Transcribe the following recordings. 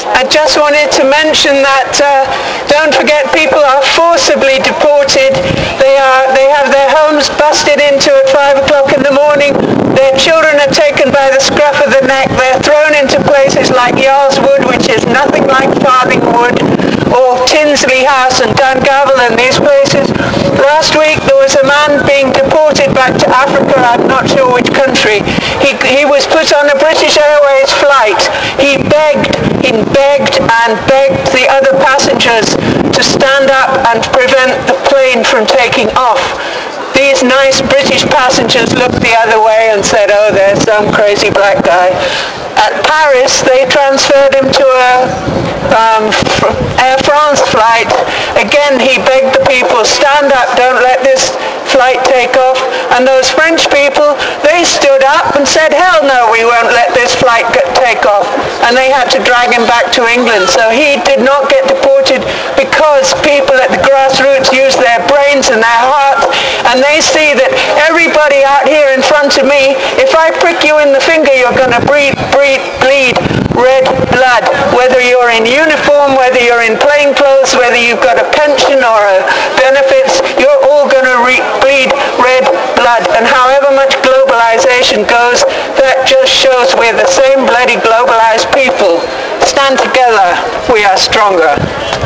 I just wanted to mention that don't forget, people are forcibly deported. They have their homes busted into at 5 o'clock in the morning. Their children are taken by the scruff of the neck. They're thrown into places like Yarl's Wood, which is nothing like Farthing Wood, or Tinsley House and Dungavel and these places. Last week there was a man being deported back to Africa, I'm not sure which country. He was put on a British Airways flight. He begged and begged the other passengers to stand up and prevent the plane from taking off. These nice British passengers looked the other way and said, oh, there's some crazy black guy. At Paris, they transferred him to a Air France flight. Again, he begged the people, stand up, don't let this flight take off. And those French people, they stood up and said, hell no, we won't let this flight take off. And they had to drag him back to England. So he did not get deported because people at the grassroots use their brains and their hearts, and they see that everybody out here in front of me, if I prick you in the finger, you're going to bleed red blood. Whether you're in uniform, whether you're in plain clothes, whether you've got a pension or benefits, you're all going to bleed red blood. And however much globalization goes, that just shows we're the same bloody globalized people. Stand together, we are stronger.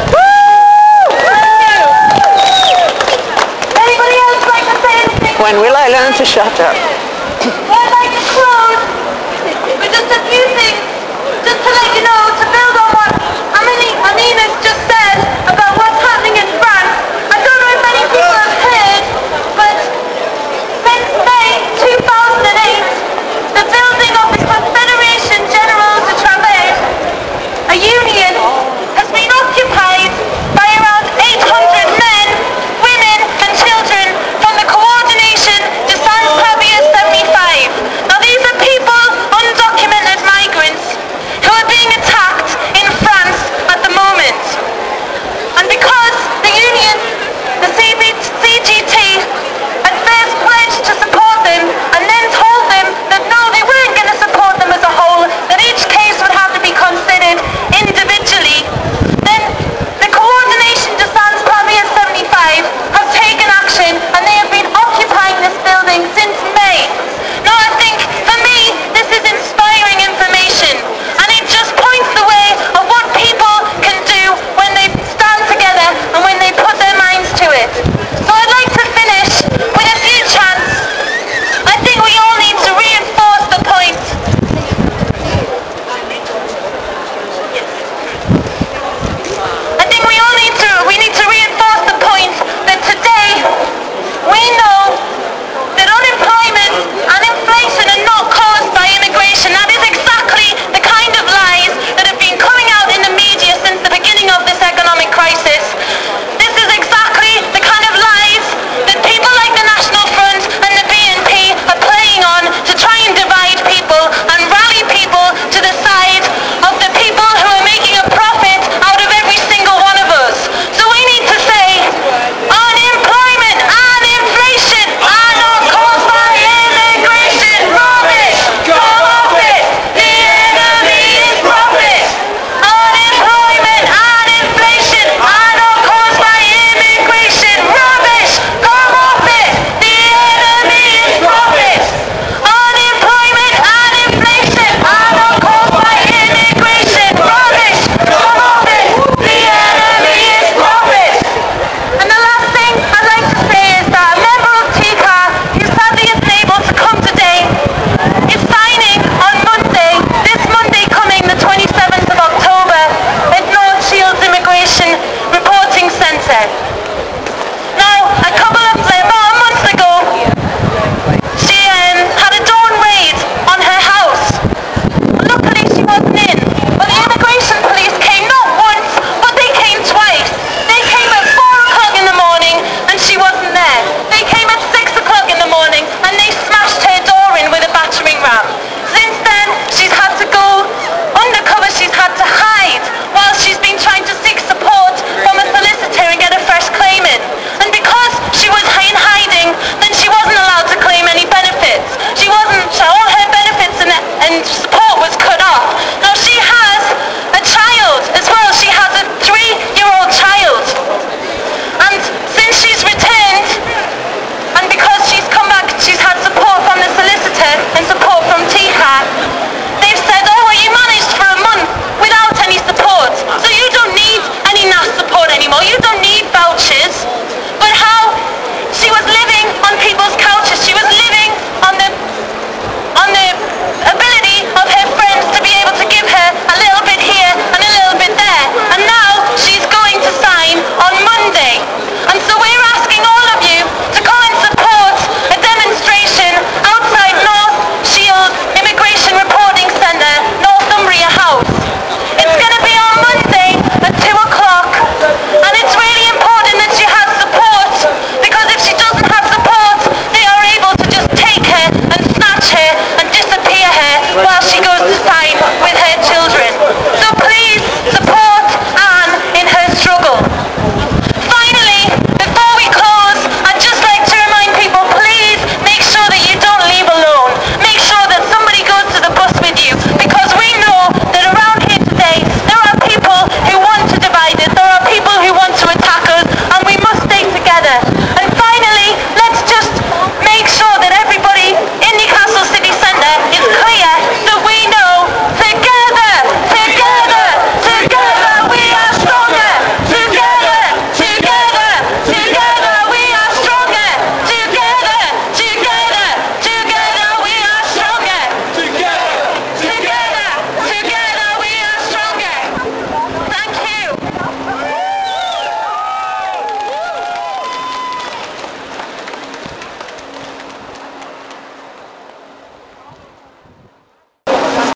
Anybody else like to say anything? When will I learn to shut up? I'd like to close with just a few things, just to let you know